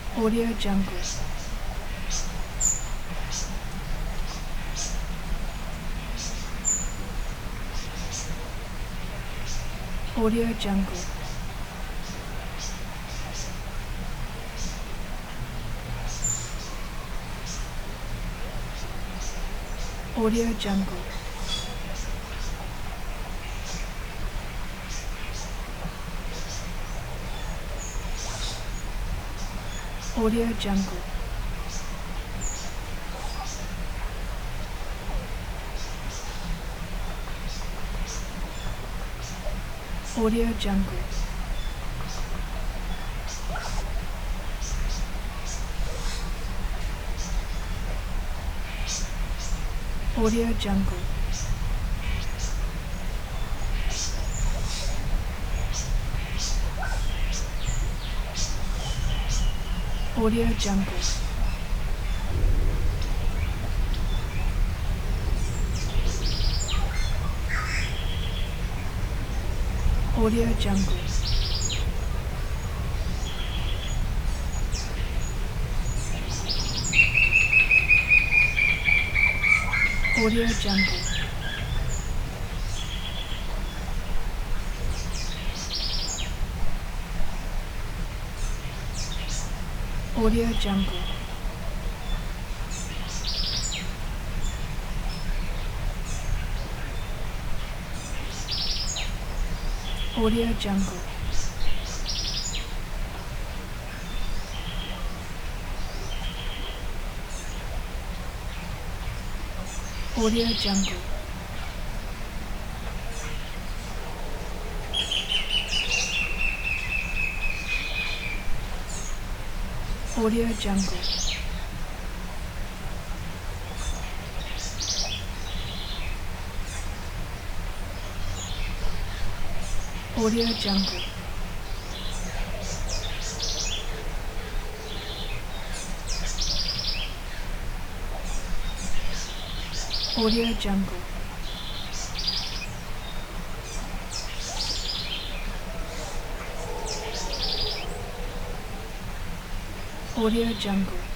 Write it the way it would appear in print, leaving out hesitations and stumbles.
Audio Jungle. Audio Jungle. Audio Jungle. Audio Jungle. Audio Jungle. Audio Jungle. Audio Jungle. Audio Jungle. Audio Jungle. Audio Jungle. Audio Jungle. Audio Jungle. Audio Jungle. Audio Jungle. Audio Jungle. Audio Jungle.